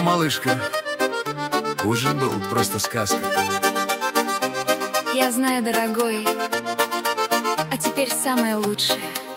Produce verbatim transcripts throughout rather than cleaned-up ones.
малышка, ужин был просто сказка. Я знаю, дорогой, а теперь самое лучшее.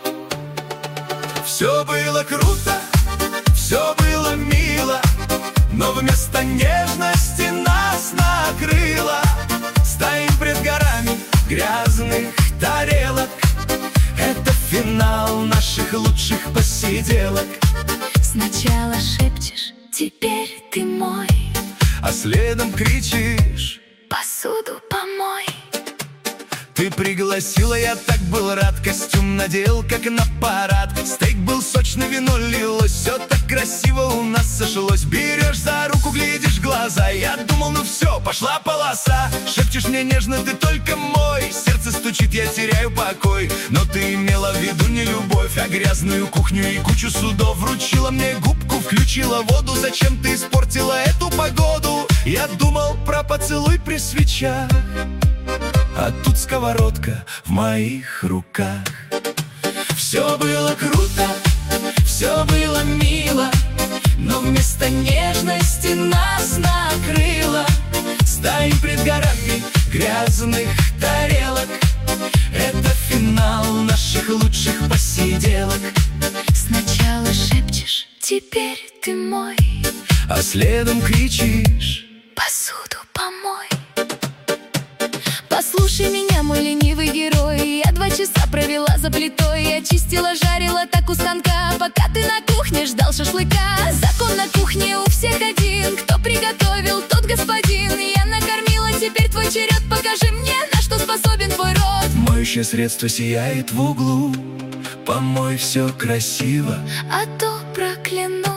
Все было круто, все было мило, но вместо нежности нас накрыло. Стоим пред горами грязных тарелок. Это финал наших лучших посиделок. Сначала шепчешь: теперь ты мой, а следом кричишь: посуду помой. Ты пригласила, я так был рад. Костюм надел, как на парад. Стейк был сочный, вино лилось. Все так красиво у нас сошлось. Берешь за руку, глядишь в глаза. Я думал, ну все, пошла полоса. Шепчешь мне нежно: ты только мой. Сердце стучит, я теряю покой. Но ты имела в виду не любовь, а грязную кухню и кучу судов. Вручила мне губку, включила воду. Зачем ты испортила эту погоду? Я думал про поцелуй при свечах, а тут сковородка в моих руках. Все было круто, все было мило, но вместо нежности нас накрыло. Стоим пред горами грязных тарелок. Это финал наших лучших посиделок. Сначала шепчешь: теперь ты мой, а следом кричишь: посуду помой. Послушай меня, мой ленивый герой. Я два часа провела за плитой. Я чистила, жарила так у станка, пока ты на кухне ждал шашлыка. Закон на кухне у всех один: кто приготовил, тот господин. Я накормила, теперь твой черед. Покажи мне, на что способен твой рот. Моющее средство сияет в углу. Помой все красиво, а то прокляну.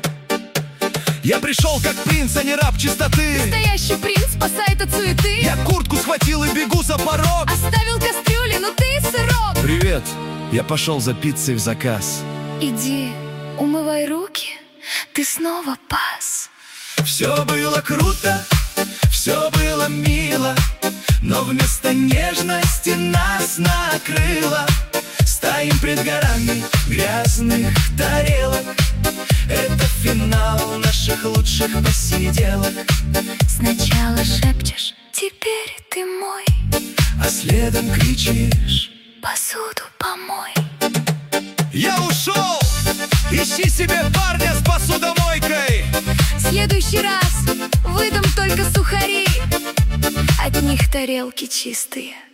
Я пришел как принц, а не раб чистоты. Настоящий принц спасает от суеты. Я куртку схватил и бегу за порог. Оставил кастрюли, но ты сырок. Привет, я пошел за пиццей в заказ. Иди, умывай руки, ты снова пас. Все было круто, все было мило, но вместо нежности нас накрыло. Стоим пред горами грязных тарелок. Это финал наших лучших посиделок. Сначала шепчешь: теперь ты мой, а следом кричишь: посуду помой. Я ушел! Ищи себе парня с посудомойкой. В следующий раз выдам только сухари, от них тарелки чистые.